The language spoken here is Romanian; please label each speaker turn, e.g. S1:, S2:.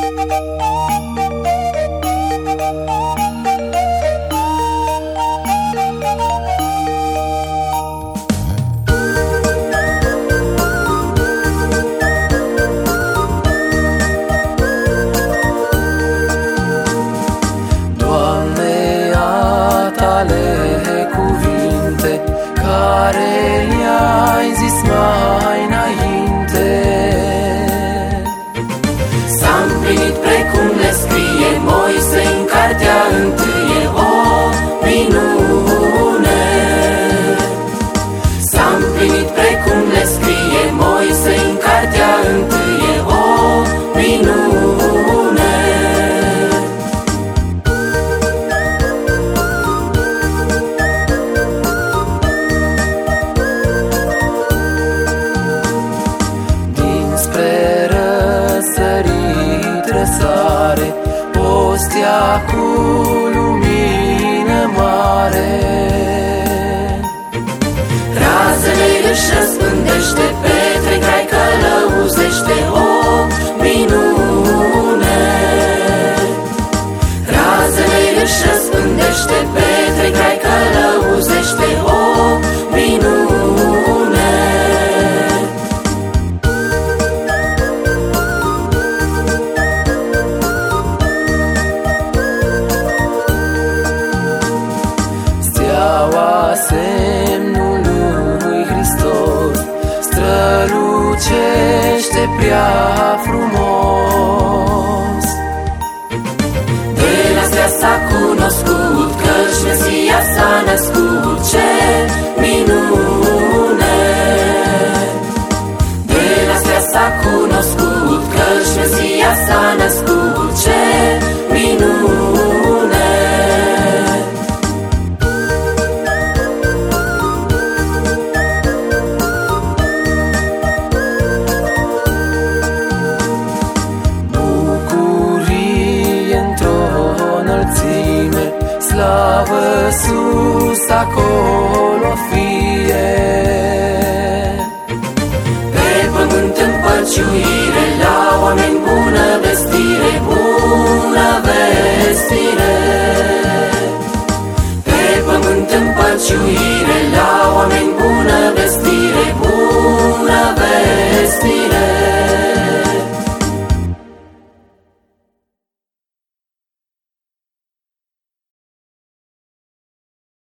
S1: Care i-ai zis mai înainte.
S2: S-a împlinit precum le scrie Moise în cartea întâie, o minune. S-a împlinit precum le scrie Moise în cartea întâie, o minune.
S1: Răsare postea cu lumină mare.
S2: Razele își răspândește, Petre crai călăuzește, o minune. Razele își răspândește, Petre crai călăuzește, o minune.
S1: Semnul lui Hristos strălucește prea frumos.
S2: De la stea s-a cunoscut că-și Mesia s-a născut, ce minune! De la stea s-a cunoscut că-și Mesia s-a născut, ce minune!
S1: Slavă sus acolo.